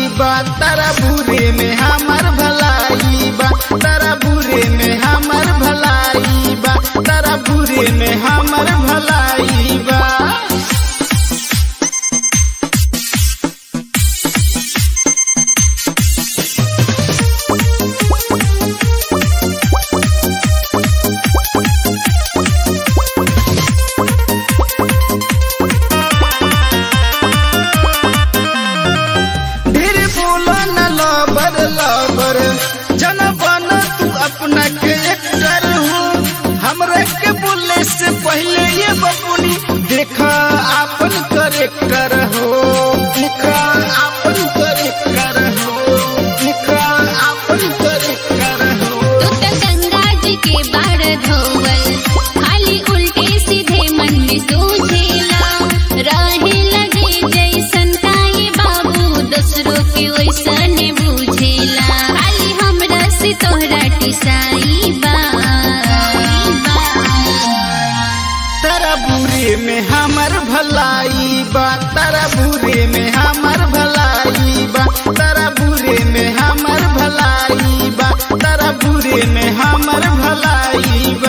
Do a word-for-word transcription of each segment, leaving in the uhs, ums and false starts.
बा, तारा बुरे में हमर भलाई बा, तारा बुरे में हमर भलाई बा, तारा बुरे में हमर भलाई बा। लवर जन बन तू अपना के एक्टर हो, हमरा के बोले से पहले ये बबुनी देखा आपन करेक्टर हो, देखा आपन करेक्टर हो, देखा आपन करेक्टर हो। तू तो गंगा जी के बाढ़ धोवल खाली उल्टे सीधे मन में सूझेला, रहे लगे जैसन ताए बाबू दूसरों के वैसन तोहरा टिसाई बा। तारा बुरे में हमर भलाई बा, तारा बुरे में हमर भलाई बा, तारा बुरे में हमर भलाई बा, तारा बुरे में हमर भलाई बा।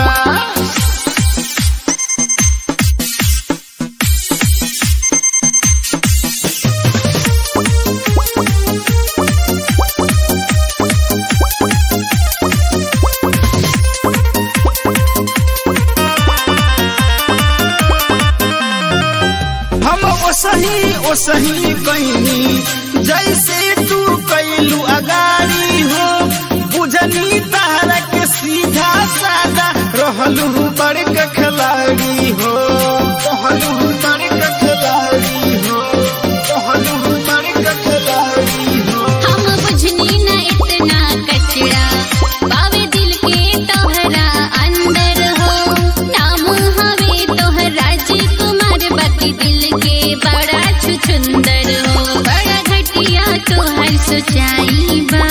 ओसही ओसही बहनी जैसे तू कैलू अगाड़ी हो, बुझनी तारा के सीधा सादा रहलू बड़का खिलाड़ी हो, रहलू बड़का खिलाड़ी हो, रहलू बड़का खिलाड़ी हो। हम बुझनी न इतना कचरा बावे दिल के तोहरा अंदर हो, नाम हवे तोहरा राजकुमार बाकी दिल के बड़ा छुछुंदर हो, बड़ा घटिया तोहर सोचाई बा।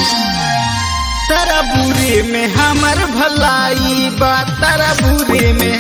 तारा बुरे में हमर भलाई बा, तारा बुरे में